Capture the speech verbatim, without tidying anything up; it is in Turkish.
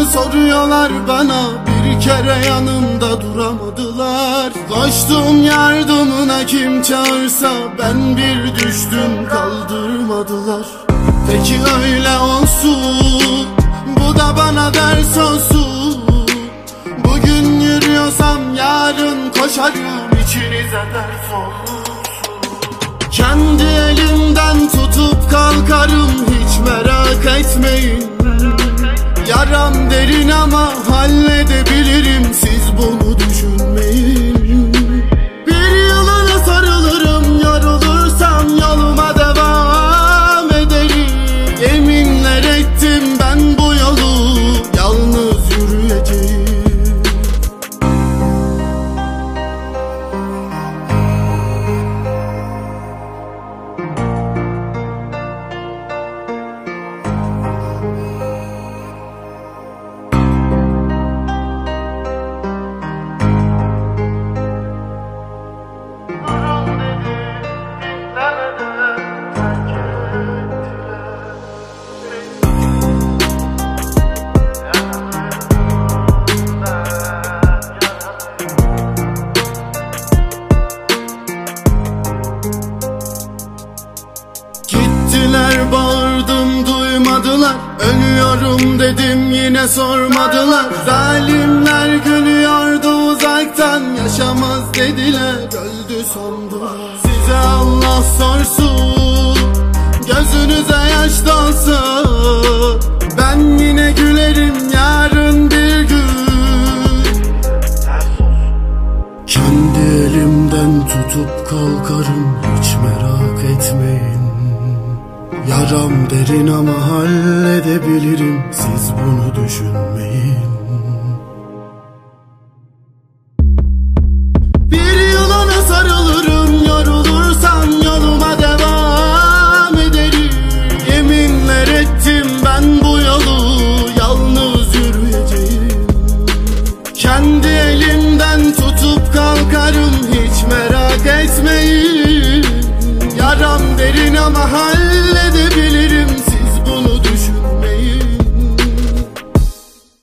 soruyorlar bana, bir kere yanımda duramadılar. Koştum yardımına kim çağırsa, ben bir düştüm kaldırmadılar. Peki öyle olsun, bu da bana ders olsun. Bugün yürüyorsam yarın koşarım, içinize ders olsun. Kendi elimden tutup kalkarım, hiç merak etmeyin. Yaram derin ama halledebilirim, siz bunu düşünmeyin. Bir yılına sarılırım, yorulursam yoluma devam ederim. Yeminler ettim ben bu yolu yalnız yürüyeceğim. Bağırdım duymadılar, ölüyorum dedim yine sormadılar. Zalimler gülüyordu uzaktan, yaşamaz dediler, öldü sandılar. Size Allah sorsun, gözünüze yaş dolsun. Ben yine gülerim yarın bir gün. Kendi elimden tutup kalkarım, hiç merak etmeyin. Yaram derin ama halledebilirim, siz bunu düşünmeyin. Bir yılana sarılırım, yorulursam yoluma devam ederim. Yeminler ettim ben bu yolu yalnız yürüyeceğim. Kendi elimden tutup kalkarım, hiç merak etmeyin. Yaram derin ama halledebilirim.